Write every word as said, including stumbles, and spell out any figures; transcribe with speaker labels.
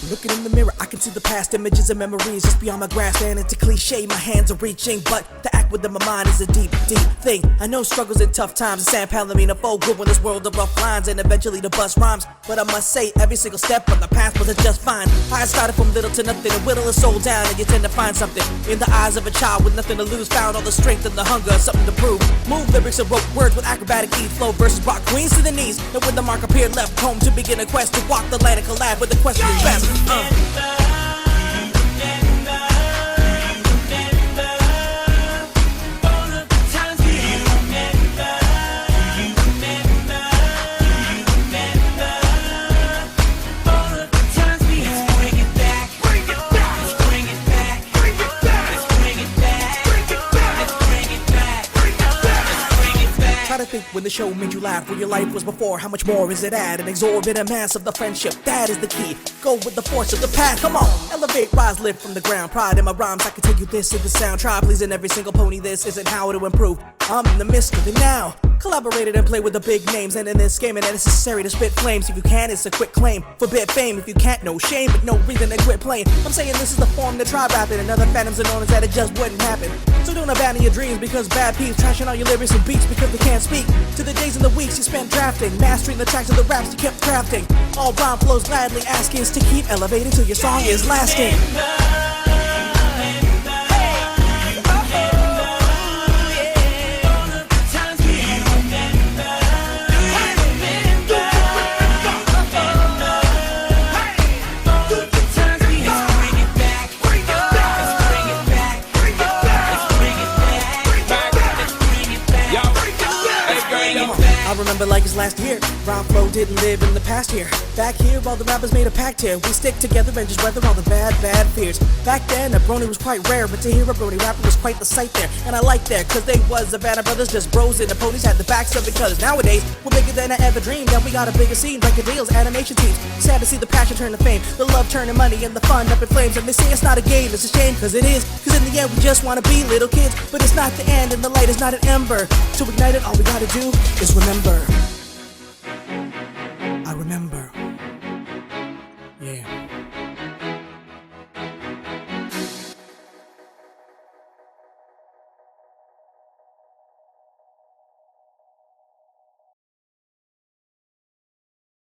Speaker 1: Looking in the mirror, I can see the past images and memories just beyond my grasp, and it's a cliche, my hands are reaching, but to act within my mind is a deep, deep thing. I know struggles and tough times, and San Palomino folk good in this world of rough lines, and eventually to bust rhymes. But I must say, every single step on the path was just fine. I started from little to nothing and whittle a soul down, and you tend to find something in the eyes of a child with nothing to lose. Found all the strength and the hunger, something to prove. Move lyrics and wrote words with acrobatic ease. Flow verses brought queens to the knees, and when the mark appeared, left home to begin a quest to walk the land and collab with the question is best. Uh. Try to think when the show made you laugh, where your life was before, how much more is it at? An exorbitant mass of the friendship, that is the key. Go with the force of the path, come on. Elevate, rise, lift from the ground. Pride in my rhymes, I can tell you this is the sound. Try pleasing every single pony, this isn't how to improve. I'm in the midst of it now. Collaborated and play with the big names, and in this game it ain't necessary to spit flames. If you can, it's a quick claim. Forbid fame, if you can't, no shame, but no reason to quit playing. I'm saying this is the form to try rapping, and other phantoms are known as that it just wouldn't happen. So don't abandon your dreams because bad peeps trashing all your lyrics and beats because they can't speak to the days and the weeks you spent drafting, mastering the tracks of the raps you kept crafting. All rhyme flows gladly asking is to keep elevating till your song is lasting. I remember like it's last year, rhyme flow didn't live in the past year. Back here, all the rappers made a pact here. We stick together and just weather all the bad, bad fears. Back then, a brony was quite rare, but to hear a brony rapper was quite the sight there. And I like that, cause they was the band of brothers, just bros and the ponies had the backs of it. Cause nowadays, we're bigger than I ever dreamed, and we got a bigger scene, record deals, animation teams. Sad to see the passion turn to fame, the love turn to money, and the fun up in flames. And they say it's not a game, it's a shame, cause it is. Cause in the end, we just wanna be little kids, but it's not the end, and the light is not an ember. To ignite it, all we gotta do is remember. I remember.